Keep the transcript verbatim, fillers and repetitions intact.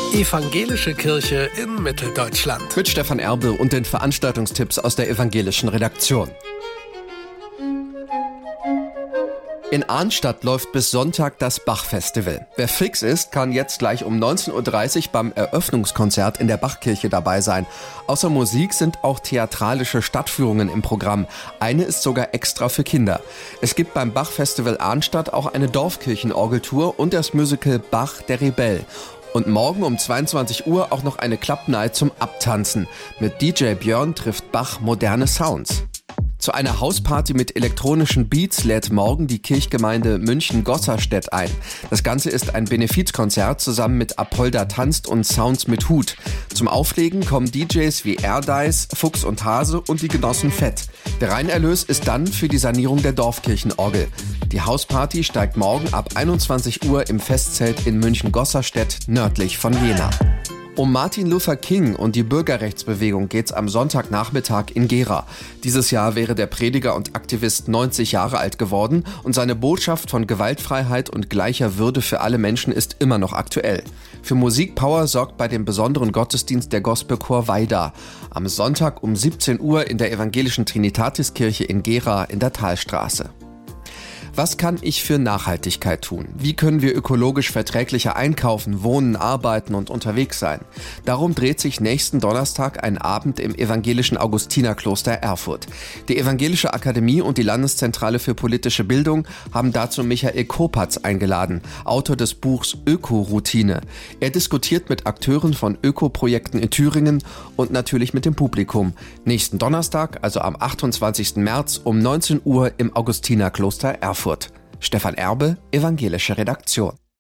Evangelische Kirche in Mitteldeutschland. Mit Stefan Erbe und den Veranstaltungstipps aus der evangelischen Redaktion. In Arnstadt läuft bis Sonntag das Bach-Festival. Wer fix ist, kann jetzt gleich um neunzehn Uhr dreißig beim Eröffnungskonzert in der Bachkirche dabei sein. Außer Musik sind auch theatralische Stadtführungen im Programm. Eine ist sogar extra für Kinder. Es gibt beim Bach-Festival Arnstadt auch eine Dorfkirchenorgeltour und das Musical Bach, der Rebell. Und morgen um zweiundzwanzig Uhr auch noch eine Club Night zum Abtanzen. Mit D J Björn trifft Bach moderne Sounds. Zu einer Hausparty mit elektronischen Beats lädt morgen die Kirchgemeinde München-Gosserstedt ein. Das Ganze ist ein Benefizkonzert zusammen mit Apolda Tanzt und Sounds mit Hut. Zum Auflegen kommen D Js wie Erdice, Fuchs und Hase und die Genossen Fett. Der Reinerlös ist dann für die Sanierung der Dorfkirchenorgel. Die Hausparty steigt morgen ab einundzwanzig Uhr im Festzelt in München-Gosserstedt nördlich von Jena. Um Martin Luther King und die Bürgerrechtsbewegung geht's am Sonntagnachmittag in Gera. Dieses Jahr wäre der Prediger und Aktivist neunzig Jahre alt geworden und seine Botschaft von Gewaltfreiheit und gleicher Würde für alle Menschen ist immer noch aktuell. Für Musikpower sorgt bei dem besonderen Gottesdienst der Gospelchor Weida. Am Sonntag um siebzehn Uhr in der evangelischen Trinitatiskirche in Gera in der Talstraße. Was kann ich für Nachhaltigkeit tun? Wie können wir ökologisch verträglicher einkaufen, wohnen, arbeiten und unterwegs sein? Darum dreht sich nächsten Donnerstag ein Abend im evangelischen Augustinerkloster Erfurt. Die Evangelische Akademie und die Landeszentrale für politische Bildung haben dazu Michael Kopatz eingeladen, Autor des Buchs Öko-Routine. Er diskutiert mit Akteuren von Ökoprojekten in Thüringen und natürlich mit dem Publikum. Nächsten Donnerstag, also am achtundzwanzigsten März um neunzehn Uhr im Augustinerkloster Erfurt. Stefan Erbe, evangelische Redaktion.